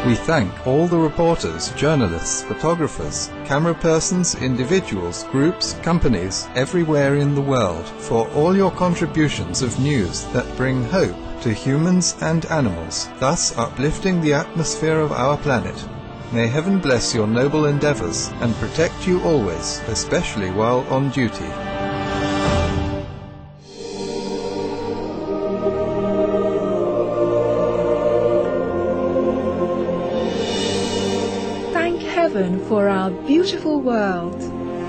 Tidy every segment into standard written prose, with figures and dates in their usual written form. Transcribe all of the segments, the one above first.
We thank all the reporters, journalists, photographers, camera persons, individuals, groups, companies, everywhere in the world, for all your contributions of news that bring hope to humans and animals, thus uplifting the atmosphere of our planet. May heaven bless your noble endeavors and protect you always, especially while on duty. Thank heaven for our beautiful world.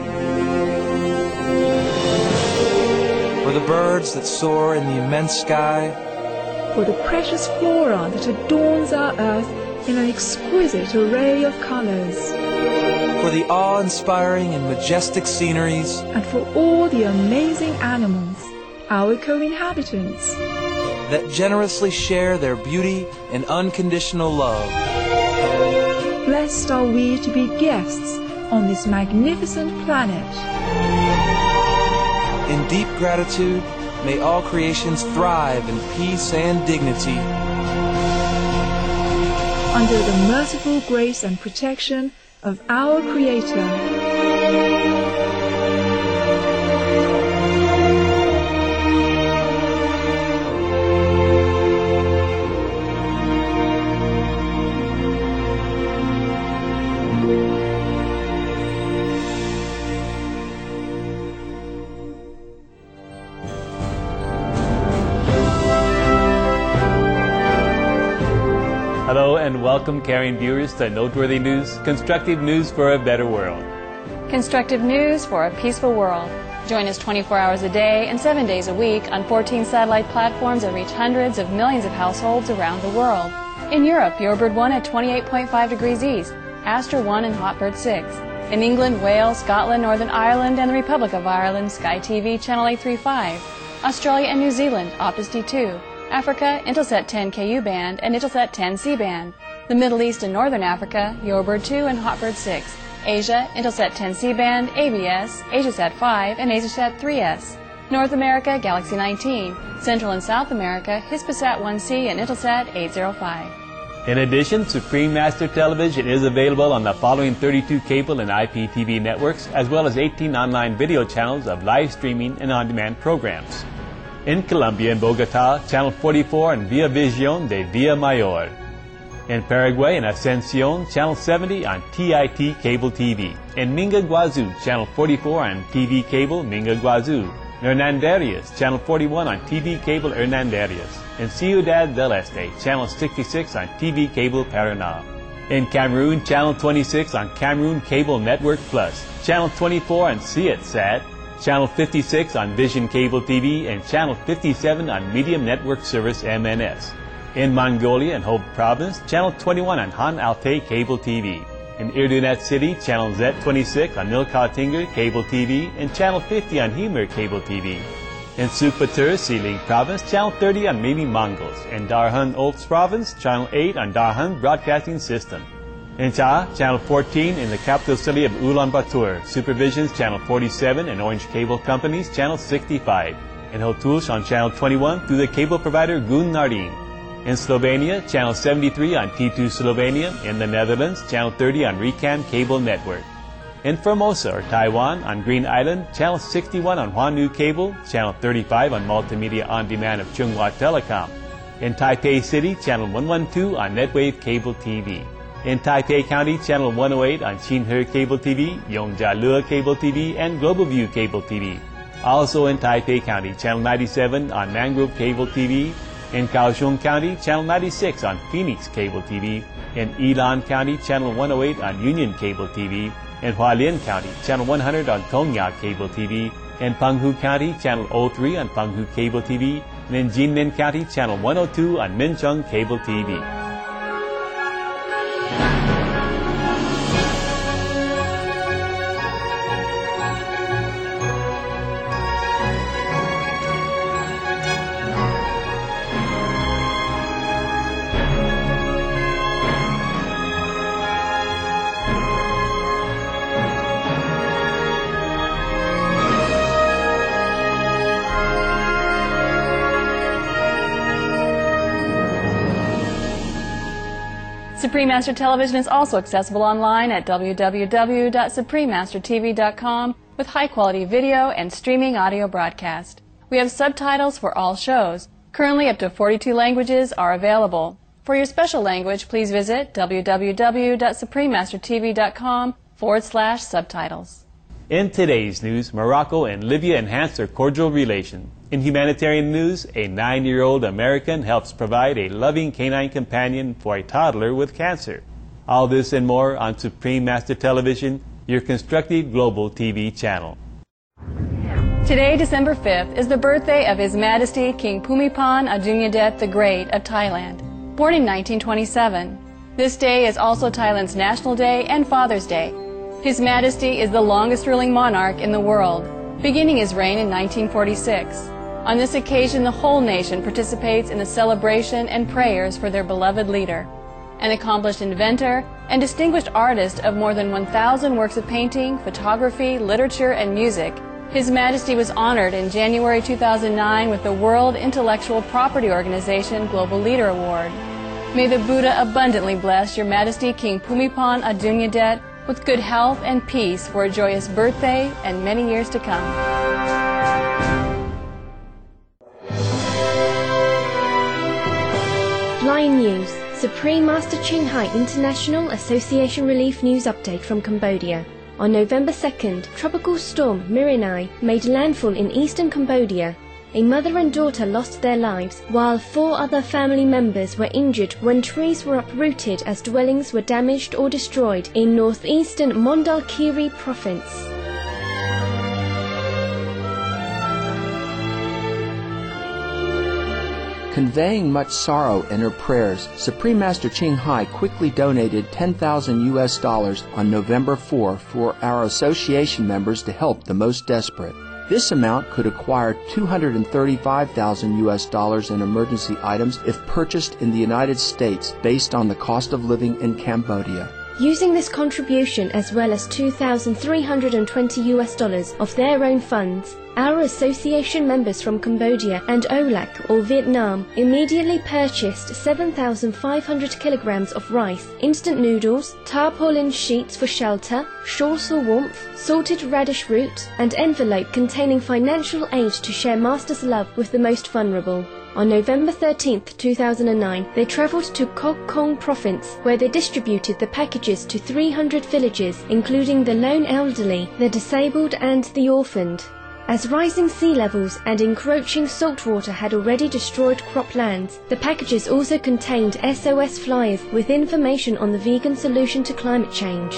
For the birds that soar in the immense sky. For the precious flora that adorns our earth in an exquisite array of colors. For the awe-inspiring and majestic sceneries. And for all the amazing animals, our co-inhabitants, that generously share their beauty and unconditional love. Blessed are we to be guests on this magnificent planet. In deep gratitude, may all creations thrive in peace and dignity. Under the merciful grace and protection of our Creator. Hello and welcome, caring viewers, to Noteworthy News, constructive news for a better world. Constructive news for a peaceful world. Join us 24 hours a day and 7 days a week on 14 satellite platforms that reach hundreds of millions of households around the world. In Europe, Yorebird 1 at 28.5 degrees east, Astra 1 and Hotbird 6. In England, Wales, Scotland, Northern Ireland, and the Republic of Ireland, Sky TV Channel 835. Australia and New Zealand, Optus D2. Africa, Intelsat 10 KU band and Intelsat 10 C band. The Middle East and Northern Africa, Yorebird 2 and Hotbird 6. Asia, Intelsat 10 C band, ABS, AsiaSat 5 and AsiaSat 3S. North America, Galaxy 19. Central and South America, Hispasat 1C and Intelsat 805. In addition, Supreme Master Television is available on the following 32 cable and IPTV networks, as well as 18 online video channels of live streaming and on-demand programs. In Colombia and Bogota, Channel 44 and Via Visión de Villa Mayor. In Paraguay and Ascensión, Channel 70 on TIT Cable TV. In Minga Guazú, Channel 44 on TV Cable Minga Guazú. In Hernandarias, Channel 41 on TV Cable Hernandarias. In Ciudad del Este, Channel 66 on TV Cable Paraná. In Cameroon, Channel 26 on Cameroon Cable Network Plus. Channel 24 on CitySat. Channel 56 on Vision Cable TV, and Channel 57 on Medium Network Service MNS. In Mongolia and Hope Province, Channel 21 on Han Altay Cable TV. In Erdenet City, Channel Z26 on Nilkautingir Cable TV, and Channel 50 on Himmer Cable TV. In Supatur, Siling Province, Channel 30 on Mini Mongols. In Darhan Olds Province, Channel 8 on Darhan Broadcasting System. In Cha, Channel 14 in the capital city of Ulaanbaatar, Supervision's Channel 47 and Orange Cable Company's Channel 65. In Hotulsh on Channel 21 through the cable provider Gun Nardin. In Slovenia, Channel 73 on T2 Slovenia. In the Netherlands, Channel 30 on Recam Cable Network. In Formosa or Taiwan on Green Island, Channel 61 on Huanu Cable, Channel 35 on Multimedia On Demand of Chunghwa Telecom. In Taipei City, Channel 112 on Netwave Cable TV. In Taipei County, Channel 108 on Xinhe Cable TV, Yongjialua Cable TV, and Global View Cable TV. Also in Taipei County, Channel 97 on Mangrove Cable TV. In Kaohsiung County, Channel 96 on Phoenix Cable TV. In Yilan County, Channel 108 on Union Cable TV. In Hualien County, Channel 100 on Tongya Cable TV. In Penghu County, Channel 03 on Penghu Cable TV. And in Jinmen County, Channel 102 on Mincheng Cable TV. Supreme Master Television is also accessible online at www.suprememastertv.com with high-quality video and streaming audio broadcast. We have subtitles for all shows. Currently, up to 42 languages are available. For your special language, please visit www.suprememastertv.com/subtitles. In today's news, Morocco and Libya enhance their cordial relation. In humanitarian news, a 9-year-old American helps provide a loving canine companion for a toddler with cancer. All this and more on Supreme Master Television, your constructive global TV channel. Today, December 5th, is the birthday of His Majesty King Bhumibol Adulyadej the Great of Thailand, born in 1927. This day is also Thailand's National Day and Father's Day. His Majesty is the longest-ruling monarch in the world, beginning his reign in 1946. On this occasion, the whole nation participates in the celebration and prayers for their beloved leader. An accomplished inventor and distinguished artist of more than 1,000 works of painting, photography, literature, and music, His Majesty was honored in January 2009 with the World Intellectual Property Organization Global Leader Award. May the Buddha abundantly bless Your Majesty King Bhumibol Adulyadej with good health and peace for a joyous birthday and many years to come. Lion News, Supreme Master Ching Hai International Association Relief News Update from Cambodia. On November 2nd, Tropical Storm Miranai made landfall in eastern Cambodia. A mother and daughter lost their lives, while 4 other family members were injured when trees were uprooted as dwellings were damaged or destroyed in northeastern Mondulkiri province. Conveying much sorrow in her prayers, Supreme Master Ching Hai quickly donated $10,000 on November 4 for our association members to help the most desperate. This amount could acquire $235,000 in emergency items if purchased in the United States based on the cost of living in Cambodia. Using this contribution as well as $2,320 of their own funds, our association members from Cambodia and Olac or Vietnam immediately purchased 7,500 kilograms of rice, instant noodles, tarpaulin sheets for shelter, shawls for warmth, salted radish root, and envelope containing financial aid to share Master's love with the most vulnerable. On November 13, 2009, they travelled to Koh Kong province, where they distributed the packages to 300 villages, including the lone elderly, the disabled and the orphaned. As rising sea levels and encroaching saltwater had already destroyed croplands, the packages also contained SOS flyers with information on the vegan solution to climate change.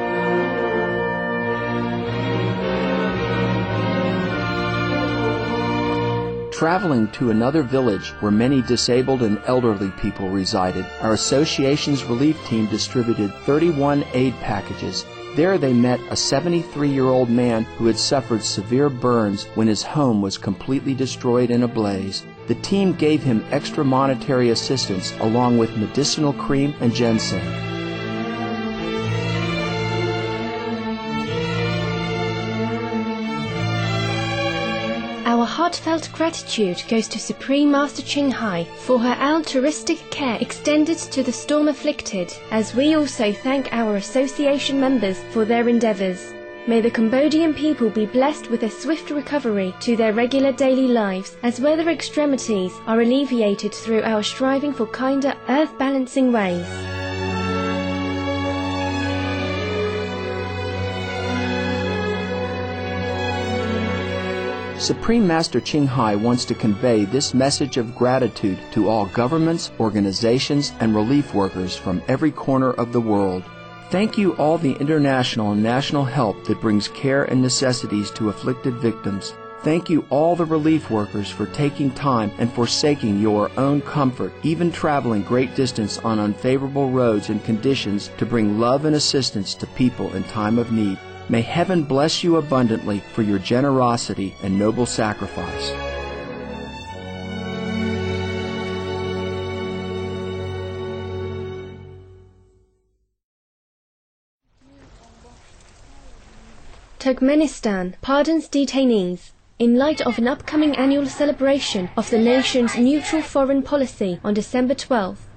Traveling to another village where many disabled and elderly people resided, our association's relief team distributed 31 aid packages. There they met a 73-year-old man who had suffered severe burns when his home was completely destroyed in a blaze. The team gave him extra monetary assistance along with medicinal cream and ginseng. Our heartfelt gratitude goes to Supreme Master Ching Hai for her altruistic care extended to the storm-afflicted, as we also thank our association members for their endeavours. May the Cambodian people be blessed with a swift recovery to their regular daily lives, as weather extremities are alleviated through our striving for kinder, earth-balancing ways. Supreme Master Ching Hai wants to convey this message of gratitude to all governments, organizations, and relief workers from every corner of the world. Thank you all the international and national help that brings care and necessities to afflicted victims. Thank you all the relief workers for taking time and forsaking your own comfort, even traveling great distance on unfavorable roads and conditions to bring love and assistance to people in time of need. May heaven bless you abundantly for your generosity and noble sacrifice. Turkmenistan pardons detainees. In light of an upcoming annual celebration of the nation's neutral foreign policy on December 12th,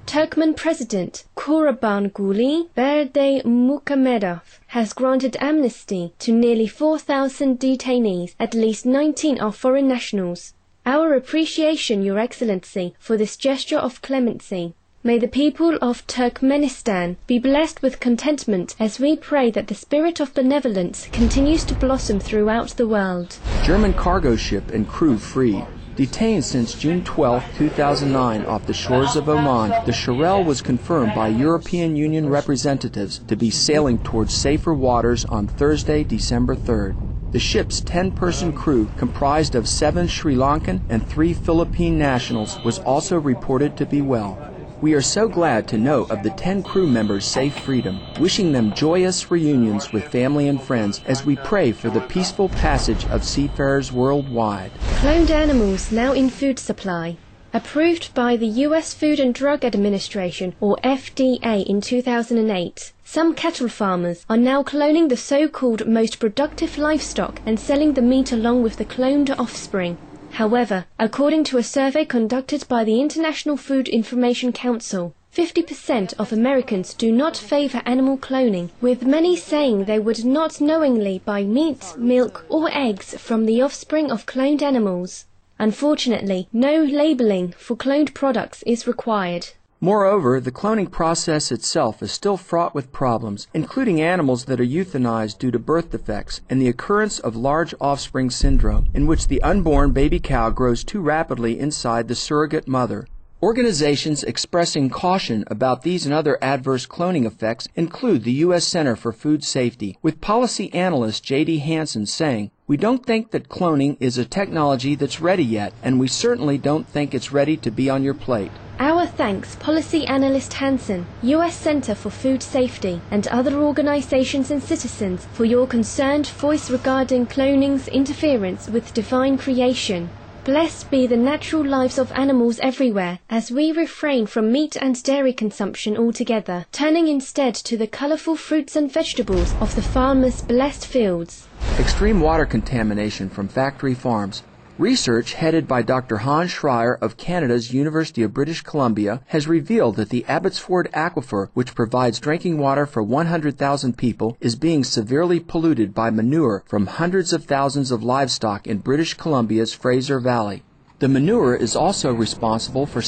Turkmen President Kurbanguly Berdimuhamedov has granted amnesty to nearly 4,000 detainees. At least 19 are foreign nationals. Our appreciation, Your Excellency, for this gesture of clemency. May the people of Turkmenistan be blessed with contentment as we pray that the spirit of benevolence continues to blossom throughout the world. German cargo ship and crew freed. Detained since June 12, 2009 off the shores of Oman, the Shirel was confirmed by European Union representatives to be sailing towards safer waters on Thursday, December 3rd. The ship's 10-person crew, comprised of 7 Sri Lankan and 3 Philippine nationals, was also reported to be well. We are so glad to know of the 10 crew members' safe freedom, wishing them joyous reunions with family and friends as we pray for the peaceful passage of seafarers worldwide. Cloned animals now in food supply. Approved by the U.S. Food and Drug Administration, or FDA, in 2008, some cattle farmers are now cloning the so-called most productive livestock and selling the meat along with the cloned offspring. However, according to a survey conducted by the International Food Information Council, 50% of Americans do not favor animal cloning, with many saying they would not knowingly buy meat, milk, or eggs from the offspring of cloned animals. Unfortunately, no labeling for cloned products is required. Moreover, the cloning process itself is still fraught with problems, including animals that are euthanized due to birth defects and the occurrence of large offspring syndrome, in which the unborn baby cow grows too rapidly inside the surrogate mother. Organizations expressing caution about these and other adverse cloning effects include the U.S. Center for Food Safety, with policy analyst J.D. Hansen saying, "We don't think that cloning is a technology that's ready yet, and we certainly don't think it's ready to be on your plate." Our thanks, Policy Analyst Hansen, U.S. Center for Food Safety, and other organizations and citizens for your concerned voice regarding cloning's interference with divine creation. Blessed be the natural lives of animals everywhere, as we refrain from meat and dairy consumption altogether, turning instead to the colorful fruits and vegetables of the farmers' blessed fields. Extreme water contamination from factory farms. Research headed by Dr. Hans Schreier of Canada's University of British Columbia has revealed that the Abbotsford Aquifer, which provides drinking water for 100,000 people, is being severely polluted by manure from hundreds of thousands of livestock in British Columbia's Fraser Valley. The manure is also responsible for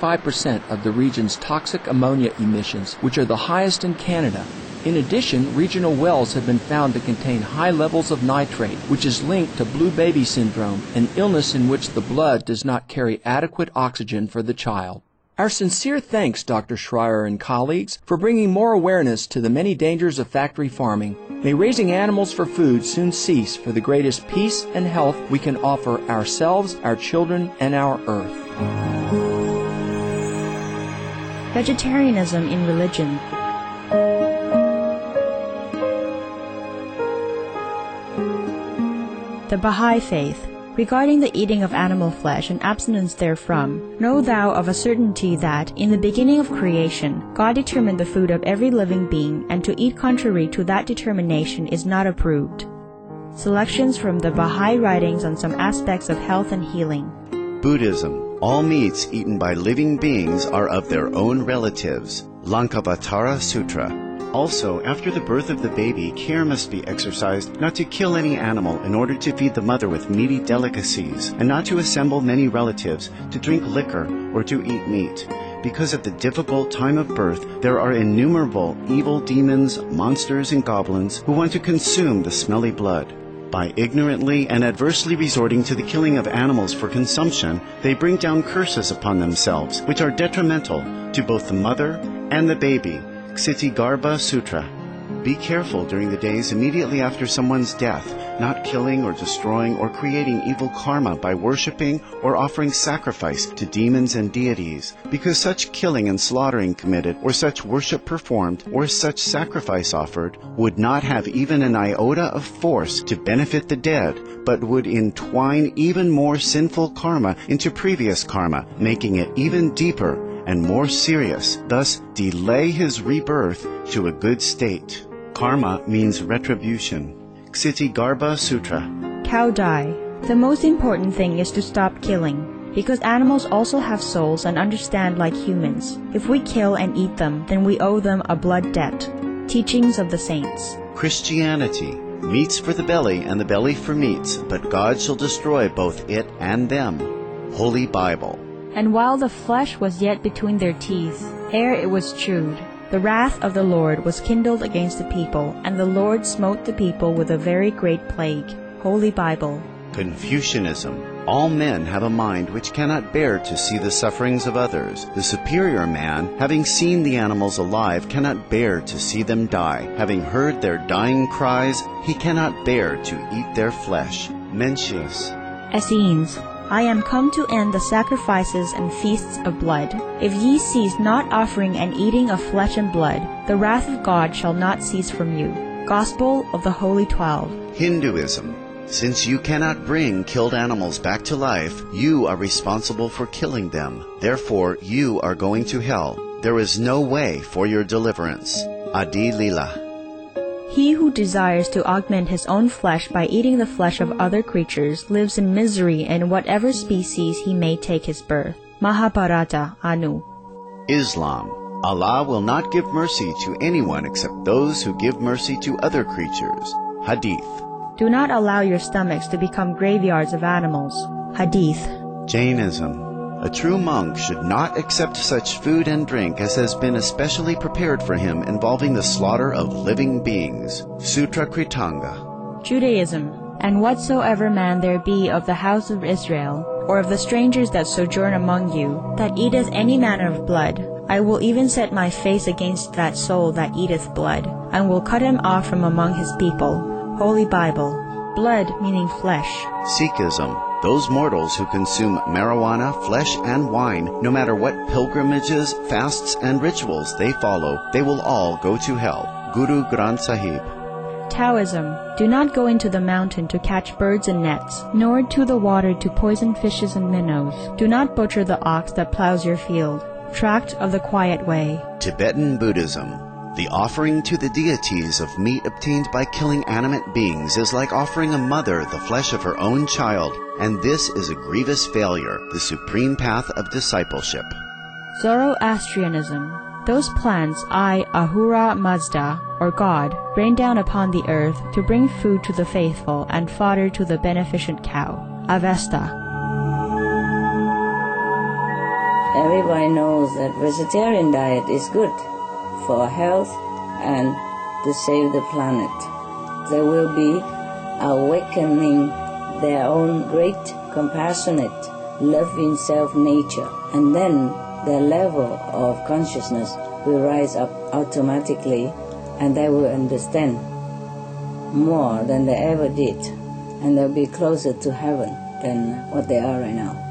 75% of the region's toxic ammonia emissions, which are the highest in Canada. In addition, regional wells have been found to contain high levels of nitrate, which is linked to blue baby syndrome, an illness in which the blood does not carry adequate oxygen for the child. Our sincere thanks, Dr. Schreier and colleagues, for bringing more awareness to the many dangers of factory farming. May raising animals for food soon cease for the greatest peace and health we can offer ourselves, our children, and our earth. Vegetarianism in religion. The Baha'i Faith. Regarding the eating of animal flesh and abstinence therefrom, know thou of a certainty that, in the beginning of creation, God determined the food of every living being, and to eat contrary to that determination is not approved. Selections from the Baha'i writings on some aspects of health and healing. Buddhism. All meats eaten by living beings are of their own relatives. Lankavatara Sutra. Also, after the birth of the baby, care must be exercised not to kill any animal in order to feed the mother with meaty delicacies, and not to assemble many relatives, to drink liquor, or to eat meat. Because of the difficult time of birth, there are innumerable evil demons, monsters, and goblins who want to consume the smelly blood. By ignorantly and adversely resorting to the killing of animals for consumption, they bring down curses upon themselves, which are detrimental to both the mother and the baby. Ksitigarbha Sutra. Be careful during the days immediately after someone's death, not killing or destroying or creating evil karma by worshipping or offering sacrifice to demons and deities, because such killing and slaughtering committed, or such worship performed, or such sacrifice offered, would not have even an iota of force to benefit the dead, but would entwine even more sinful karma into previous karma, making it even deeper and more serious, thus delay his rebirth to a good state. Karma means retribution. Ksitigarbha Sutra. Cow die. The most important thing is to stop killing. because animals also have souls and understand like humans. If we kill and eat them, then we owe them a blood debt. Teachings of the Saints. Christianity. Meats for the belly, and the belly for meats, but God shall destroy both it and them. Holy Bible. And while the flesh was yet between their teeth, ere it was chewed, the wrath of the Lord was kindled against the people, and the Lord smote the people with a very great plague. Holy Bible. Confucianism. All men have a mind which cannot bear to see the sufferings of others. The superior man, having seen the animals alive, cannot bear to see them die. Having heard their dying cries, he cannot bear to eat their flesh. Mencius. Essenes. I am come to end the sacrifices and feasts of blood. If ye cease not offering and eating of flesh and blood, the wrath of God shall not cease from you. Gospel of the Holy 12. Hinduism. Since you cannot bring killed animals back to life, you are responsible for killing them. Therefore, you are going to hell. There is no way for your deliverance. Adi Lila. He who desires to augment his own flesh by eating the flesh of other creatures lives in misery in whatever species he may take his birth. Mahabharata, Anu. Islam. Allah will not give mercy to anyone except those who give mercy to other creatures. Hadith. Do not allow your stomachs to become graveyards of animals. Hadith. Jainism. A true monk should not accept such food and drink as has been especially prepared for him involving the slaughter of living beings. Sutra Kritanga. Judaism. And whatsoever man there be of the house of Israel, or of the strangers that sojourn among you, that eateth any manner of blood, I will even set my face against that soul that eateth blood, and will cut him off from among his people. Holy Bible. Blood meaning flesh. Sikhism. Those mortals who consume marijuana, flesh, and wine, no matter what pilgrimages, fasts, and rituals they follow, they will all go to hell. Guru Granth Sahib. Taoism. Do not go into the mountain to catch birds and nets, nor to the water to poison fishes and minnows. Do not butcher the ox that plows your field. Tract of the Quiet Way. Tibetan Buddhism. The offering to the deities of meat obtained by killing animate beings is like offering a mother the flesh of her own child, and this is a grievous failure, the supreme path of discipleship. Zoroastrianism. Those plants I, Ahura Mazda, or God, rain down upon the earth to bring food to the faithful and fodder to the beneficent cow. Avesta. Everybody knows that vegetarian diet is good for health and to save the planet. They will be awakening their own great compassionate, loving self-nature, and then their level of consciousness will rise up automatically, and they will understand more than they ever did, and they'll be closer to heaven than what they are right now.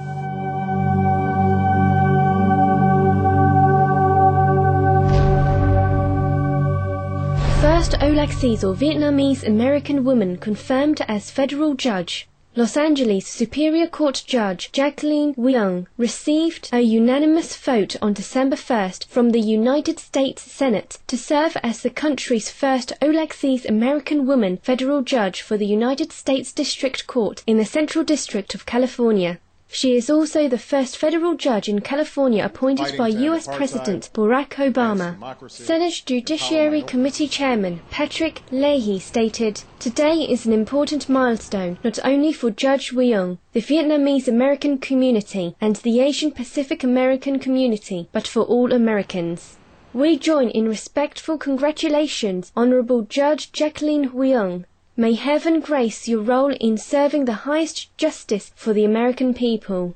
First Olaxese or Vietnamese American woman confirmed as federal judge. Los Angeles Superior Court Judge Jacqueline Weung received a unanimous vote on December 1st from the United States Senate to serve as the country's first Olaxese American woman federal judge for the United States District Court in the Central District of California. She is also the first federal judge in California appointed by U.S. President Barack Obama. Senate Judiciary Committee Chairman Patrick Leahy stated, "Today is an important milestone not only for Judge Weung, the Vietnamese American community, and the Asian Pacific American community, but for all Americans. We join in respectful congratulations, Honorable Judge Jacqueline Weung. May heaven grace your role in serving the highest justice for the American people."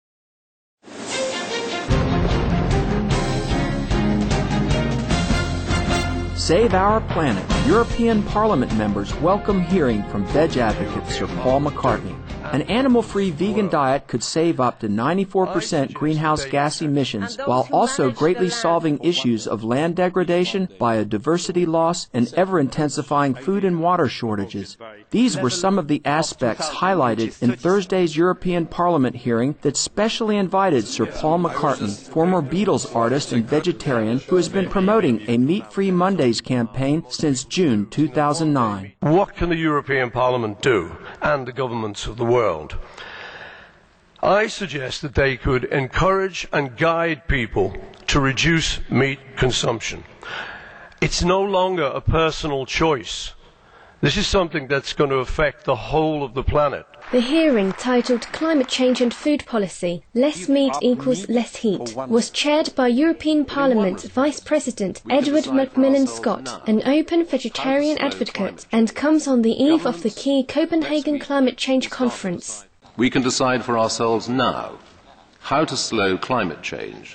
Save Our Planet. European Parliament members welcome hearing from veg advocate Sir Paul McCartney. An animal-free vegan diet could save up to 94% greenhouse gas emissions while also greatly solving issues of land degradation, biodiversity loss, and ever-intensifying food and water shortages. These were some of the aspects highlighted in Thursday's European Parliament hearing that specially invited Sir Paul McCartney, former Beatles artist and vegetarian who has been promoting a Meat-Free Mondays campaign since June 2009. What can the European Parliament do, and the governments of the world? I suggest that they could encourage and guide people to reduce meat consumption. It's no longer a personal choice. This is something that's going to affect the whole of the planet. The hearing, titled Climate Change and Food Policy, Less Meat Equals Less Heat, was chaired by European Parliament Vice President Edward Macmillan Scott, an open vegetarian advocate, and comes on the eve of the key Copenhagen Climate Change Conference. We can decide for ourselves now how to slow climate change.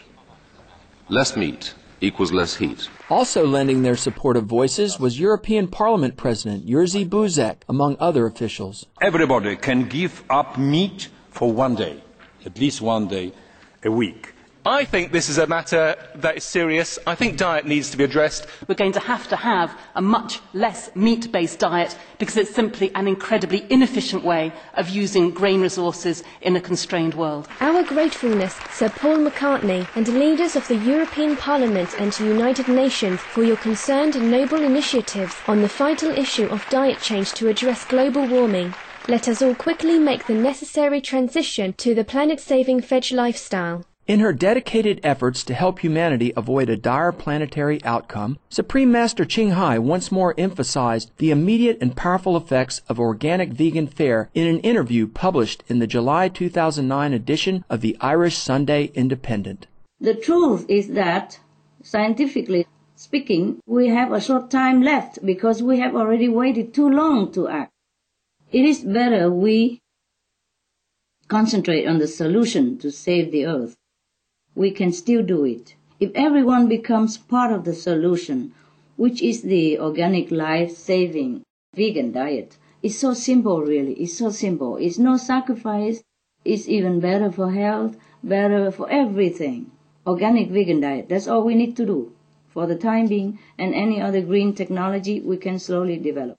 Less meat equals less heat. Also lending their supportive voices was European Parliament President Jerzy Buzek, among other officials. Everybody can give up meat for one day, at least one day a week. I think this is a matter that is serious. I think diet needs to be addressed. We're going to have a much less meat-based diet because it's simply an incredibly inefficient way of using grain resources in a constrained world. Our gratefulness, Sir Paul McCartney, and leaders of the European Parliament and United Nations for your concerned and noble initiatives on the vital issue of diet change to address global warming. Let us all quickly make the necessary transition to the planet-saving veg lifestyle. In her dedicated efforts to help humanity avoid a dire planetary outcome, Supreme Master Ching Hai once more emphasized the immediate and powerful effects of organic vegan fare in an interview published in the July 2009 edition of the Irish Sunday Independent. The truth is that, scientifically speaking, we have a short time left because we have already waited too long to act. It is better we concentrate on the solution to save the earth. We can still do it. If everyone becomes part of the solution, which is the organic life-saving vegan diet, it's so simple really, it's so simple. It's no sacrifice, it's even better for health, better for everything. Organic vegan diet, that's all we need to do for the time being, and any other green technology we can slowly develop.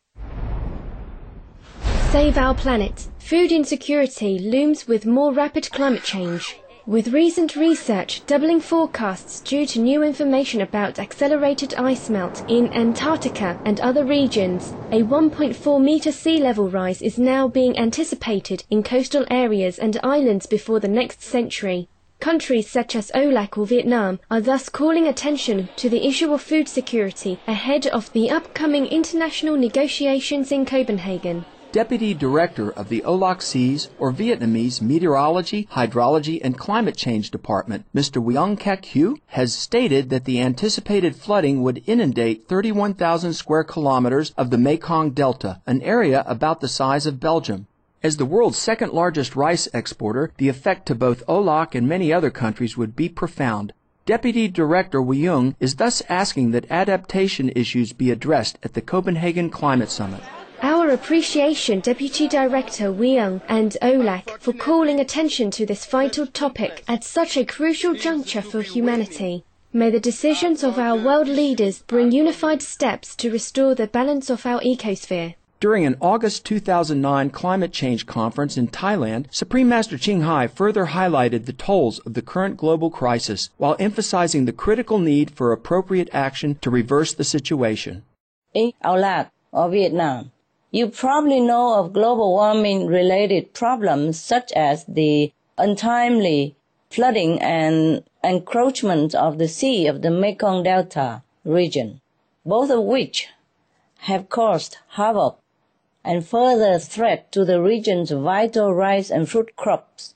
Save our planet. Food insecurity looms with more rapid climate change. With recent research doubling forecasts due to new information about accelerated ice melt in Antarctica and other regions, a 1.4-meter sea level rise is now being anticipated in coastal areas and islands before the next century. Countries such as Olac or Vietnam are thus calling attention to the issue of food security ahead of the upcoming international negotiations in Copenhagen. Deputy Director of the Olac Seas, or Vietnamese Meteorology, Hydrology and Climate Change Department, Mr. Nguyen Kec Hue, has stated that the anticipated flooding would inundate 31,000 square kilometers of the Mekong Delta, an area about the size of Belgium. As the world's second-largest rice exporter, the effect to both Olac and many other countries would be profound. Deputy Director Nguyen is thus asking that adaptation issues be addressed at the Copenhagen Climate Summit. Our appreciation, Deputy Director Nguyen and Olac, for calling attention to this vital topic at such a crucial juncture for humanity. May the decisions of our world leaders bring unified steps to restore the balance of our ecosphere. During an August 2009 climate change conference in Thailand, Supreme Master Ching Hai further highlighted the tolls of the current global crisis while emphasizing the critical need for appropriate action to reverse the situation. In Olac or Vietnam, you probably know of global warming-related problems such as the untimely flooding and encroachment of the sea of the Mekong Delta region, both of which have caused havoc and further threat to the region's vital rice and fruit crops.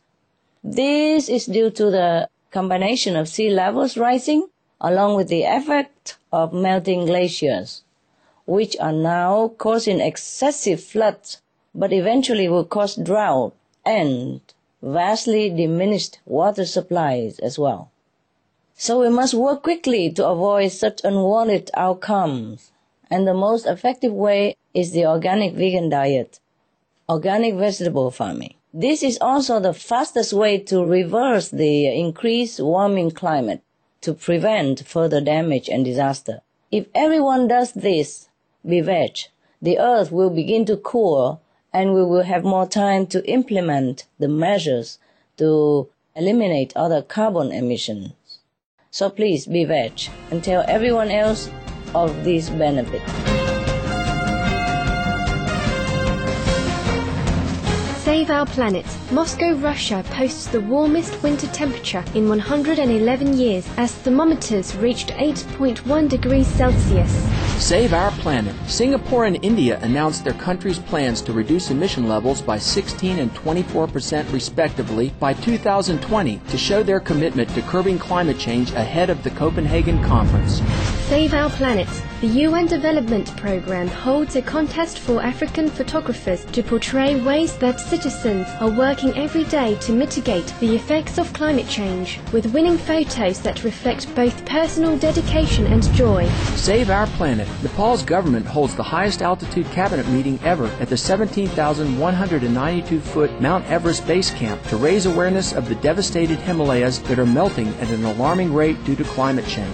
This is due to the combination of sea levels rising along with the effect of melting glaciers, which are now causing excessive floods, but eventually will cause drought and vastly diminished water supplies as well. So we must work quickly to avoid such unwanted outcomes, and the most effective way is the organic vegan diet, organic vegetable farming. This is also the fastest way to reverse the increased warming climate, to prevent further damage and disaster. If everyone does this, be veg, the earth will begin to cool and we will have more time to implement the measures to eliminate other carbon emissions. So please be veg and tell everyone else of these benefits. Save our planet. Moscow, Russia posts the warmest winter temperature in 111 years as thermometers reached 8.1 degrees Celsius. Save our planet. Singapore and India announced their countries' plans to reduce emission levels by 16 and 24% respectively by 2020 to show their commitment to curbing climate change ahead of the Copenhagen Conference. Save our planet. The UN Development Programme holds a contest for African photographers to portray ways that citizens are working every day to mitigate the effects of climate change, with winning photos that reflect both personal dedication and joy. Save our planet. Nepal's government holds the highest altitude cabinet meeting ever at the 17,192-foot Mount Everest base camp to raise awareness of the devastated Himalayas that are melting at an alarming rate due to climate change.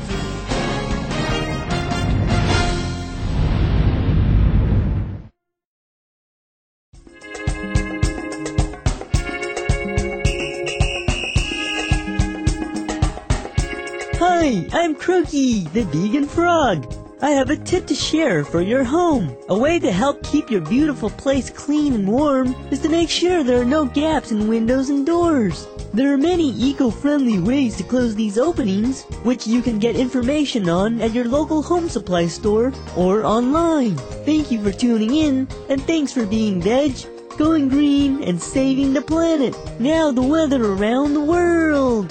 Hi, I'm Croaky, the vegan frog. I have a tip to share for your home. A way to help keep your beautiful place clean and warm is to make sure there are no gaps in windows and doors. There are many eco-friendly ways to close these openings, which you can get information on at your local home supply store or online. Thank you for tuning in, and thanks for being veg, going green, and saving the planet. Now the weather around the world.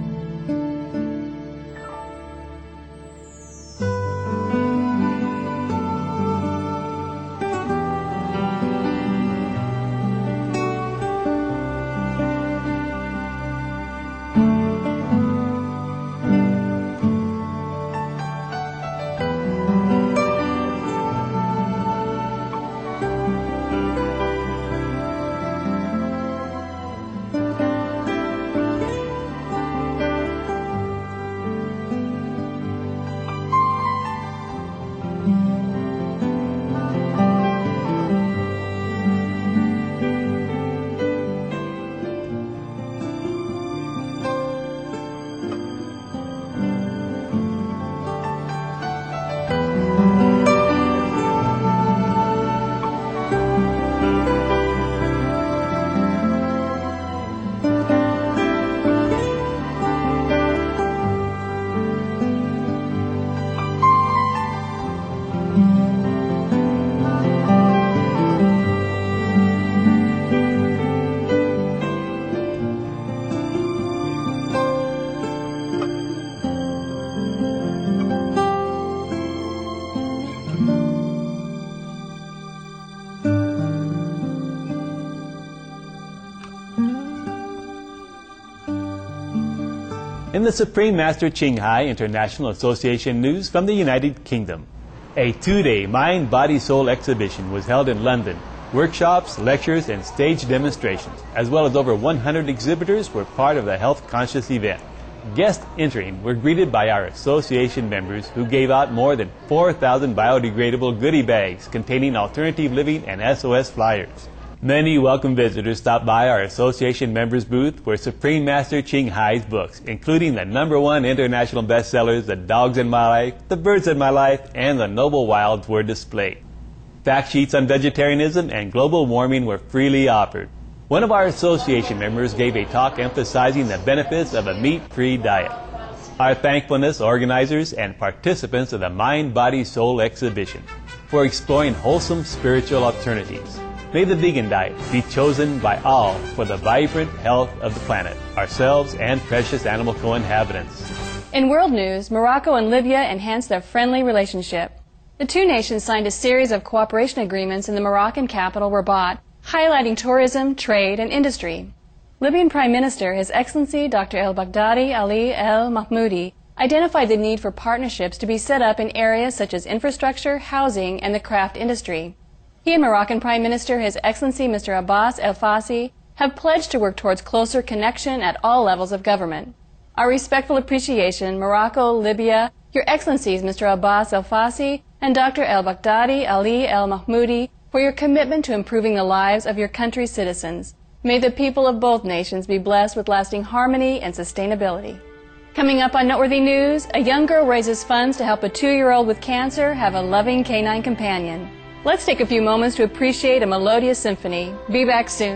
In the Supreme Master Ching Hai International Association news from the United Kingdom, a two-day Mind, Body, Soul exhibition was held in London. Workshops, lectures, and stage demonstrations, as well as over 100 exhibitors, were part of the health-conscious event. Guests entering were greeted by our association members who gave out more than 4,000 biodegradable goodie bags containing alternative living and SOS flyers. Many welcome visitors stopped by our association members' booth where Supreme Master Ching Hai's books, including the #1 international bestsellers The Dogs in My Life, The Birds in My Life, and The Noble Wilds, were displayed. Fact sheets on vegetarianism and global warming were freely offered. One of our association members gave a talk emphasizing the benefits of a meat-free diet. Our thankfulness, organizers and participants of the Mind, Body, Soul exhibition for exploring wholesome spiritual alternatives. May the vegan diet be chosen by all for the vibrant health of the planet, ourselves, and precious animal co-inhabitants. In world news, Morocco and Libya enhanced their friendly relationship. The two nations signed a series of cooperation agreements in the Moroccan capital Rabat, highlighting tourism, trade, and industry. Libyan Prime Minister, His Excellency Dr. El-Baghdadi Ali El-Mahmoudi, identified the need for partnerships to be set up in areas such as infrastructure, housing, and the craft industry. He and Moroccan Prime Minister, His Excellency Mr. Abbas El-Fassi, have pledged to work towards closer connection at all levels of government. Our respectful appreciation, Morocco, Libya, Your Excellencies Mr. Abbas El-Fassi and Dr. El-Baghdadi Ali El-Mahmoudi, for your commitment to improving the lives of your country's citizens. May the people of both nations be blessed with lasting harmony and sustainability. Coming up on Noteworthy News, a young girl raises funds to help a 2-year-old with cancer have a loving canine companion. Let's take a few moments to appreciate a melodious symphony. Be back soon.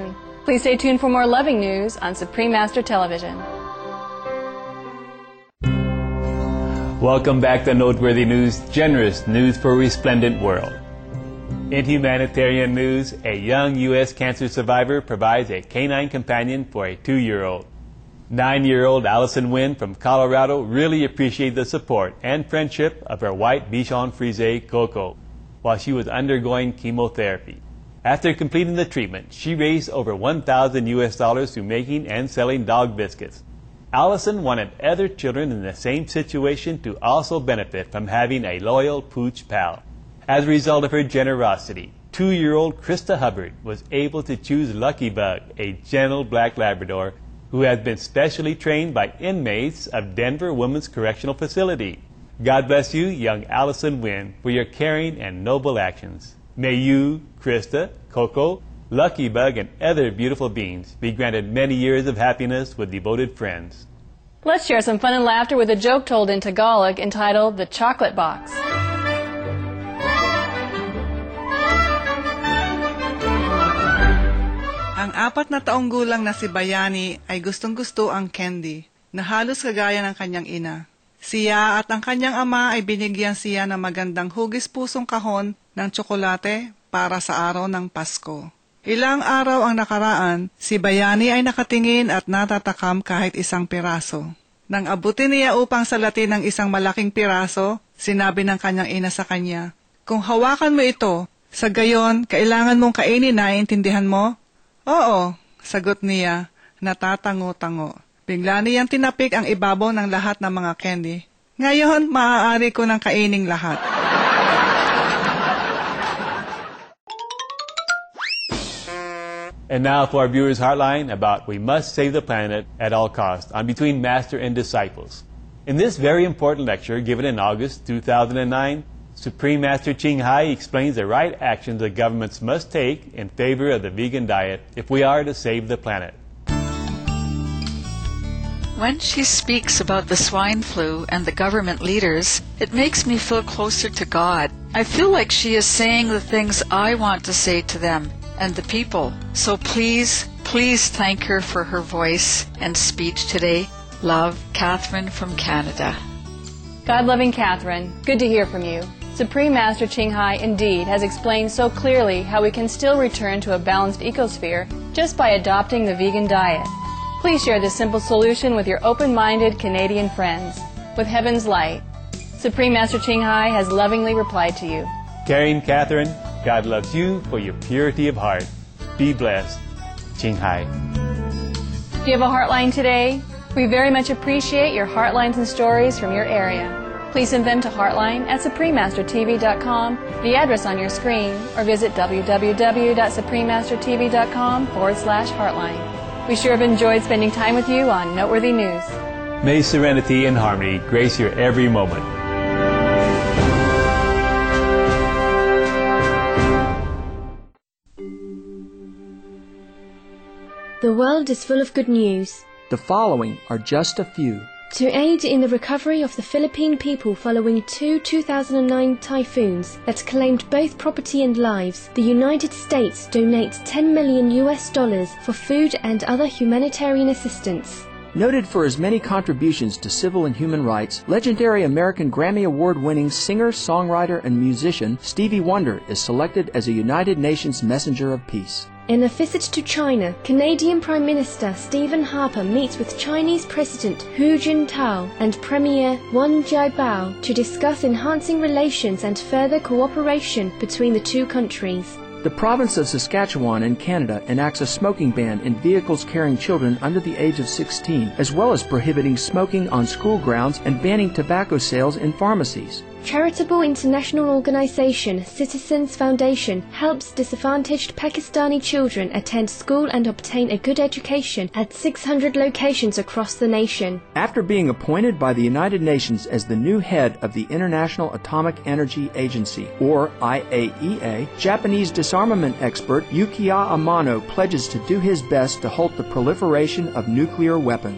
Please stay tuned for more loving news on Supreme Master Television. Welcome back to Noteworthy News, generous news for a resplendent world. In humanitarian news, a young U.S. cancer survivor provides a canine companion for a 2-year-old. 9-year-old Allison Wynn from Colorado really appreciated the support and friendship of her white Bichon Frise, Coco, while she was undergoing chemotherapy. After completing the treatment, she raised over $1,000 through making and selling dog biscuits. Allison wanted other children in the same situation to also benefit from having a loyal pooch pal. As a result of her generosity, 2-year-old Krista Hubbard was able to choose Lucky Bug, a gentle black Labrador who has been specially trained by inmates of Denver Women's Correctional Facility. God bless you, young Allison Wynn, for your caring and noble actions. May you, Krista, Coco, Lucky Bug, and other beautiful beings be granted many years of happiness with devoted friends. Let's share some fun and laughter with a joke told in Tagalog entitled The Chocolate Box. Ang 4 na taong gulang na si Bayani ay gustong-gusto ang candy na halos kagaya ng kanyang ina. Siya at ang kanyang ama ay binigyan siya ng magandang hugis-pusong kahon ng tsokolate para sa araw ng Pasko. Ilang araw ang nakaraan, si Bayani ay nakatingin at natatakam kahit isang piraso. Nang abutin niya upang salatin ng isang malaking piraso, sinabi ng kanyang ina sa kanya, "Kung hawakan mo ito, sa gayon, kailangan mong kainin na, intindihan mo?" "Oo," sagot niya, natatango-tango. Bigla niyang tinapik ang ibabaw ng lahat ng mga candy. "Ngayon, maaari ko ng kaining lahat." And now for our viewers' Heartline about we must save the planet at all costs on Between Master and Disciples. In this very important lecture given in August 2009, Supreme Master Ching Hai explains the right actions the governments must take in favor of the vegan diet if we are to save the planet. When she speaks about the swine flu and the government leaders, it makes me feel closer to God. I feel like she is saying the things I want to say to them and the people. So please, please thank her for her voice and speech today. Love, Catherine from Canada. God-loving Catherine, good to hear from you. Supreme Master Ching Hai indeed has explained so clearly how we can still return to a balanced ecosphere just by adopting the vegan diet. Please share this simple solution with your open-minded Canadian friends. With Heaven's Light, Supreme Master Ching Hai has lovingly replied to you. Caring Catherine, God loves you for your purity of heart. Be blessed. Ching Hai. Do you have a Heartline today? We very much appreciate your Heartlines and stories from your area. Please send them to heartline@suprememastertv.com, the address on your screen, or visit www.suprememastertv.com/heartline. We sure have enjoyed spending time with you on Noteworthy News. May serenity and harmony grace your every moment. The world is full of good news. The following are just a few. To aid in the recovery of the Philippine people following two 2009 typhoons that claimed both property and lives, the United States donates $10 million for food and other humanitarian assistance. Noted for his many contributions to civil and human rights, legendary American Grammy Award-winning singer, songwriter, and musician Stevie Wonder is selected as a United Nations Messenger of Peace. In a visit to China, Canadian Prime Minister Stephen Harper meets with Chinese President Hu Jintao and Premier Wen Jiabao to discuss enhancing relations and further cooperation between the two countries. The province of Saskatchewan in Canada enacts a smoking ban in vehicles carrying children under the age of 16, as well as prohibiting smoking on school grounds and banning tobacco sales in pharmacies. Charitable international organization Citizens Foundation helps disadvantaged Pakistani children attend school and obtain a good education at 600 locations across the nation. After being appointed by the United Nations as the new head of the International Atomic Energy Agency, or IAEA, Japanese disarmament expert Yukiya Amano pledges to do his best to halt the proliferation of nuclear weapons.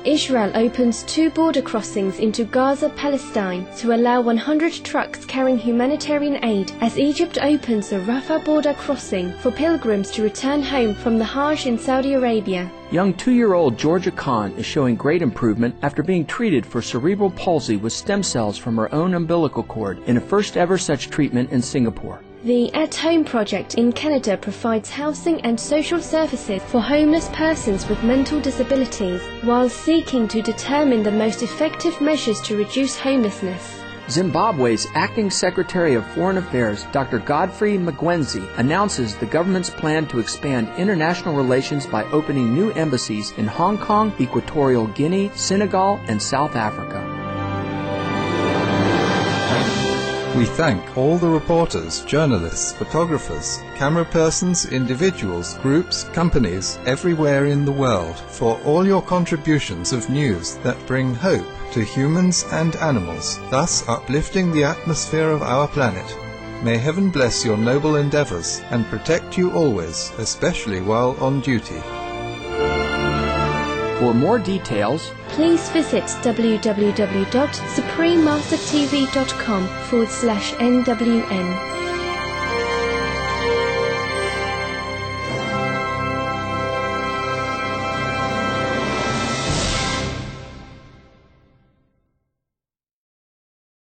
Israel opens 2 border crossings into Gaza, Palestine to allow 100 trucks carrying humanitarian aid as Egypt opens the Rafah border crossing for pilgrims to return home from the Hajj in Saudi Arabia. Young 2-year-old Georgia Khan is showing great improvement after being treated for cerebral palsy with stem cells from her own umbilical cord in a first ever such treatment in Singapore. The At Home project in Canada provides housing and social services for homeless persons with mental disabilities while seeking to determine the most effective measures to reduce homelessness. Zimbabwe's Acting Secretary of Foreign Affairs, Dr. Godfrey Mgwenzi, announces the government's plan to expand international relations by opening new embassies in Hong Kong, Equatorial Guinea, Senegal, and South Africa. We thank all the reporters, journalists, photographers, camera persons, individuals, groups, companies, everywhere in the world for all your contributions of news that bring hope to humans and animals, thus uplifting the atmosphere of our planet. May heaven bless your noble endeavors and protect you always, especially while on duty. For more details, please visit www.suprememastertv.com/NWN.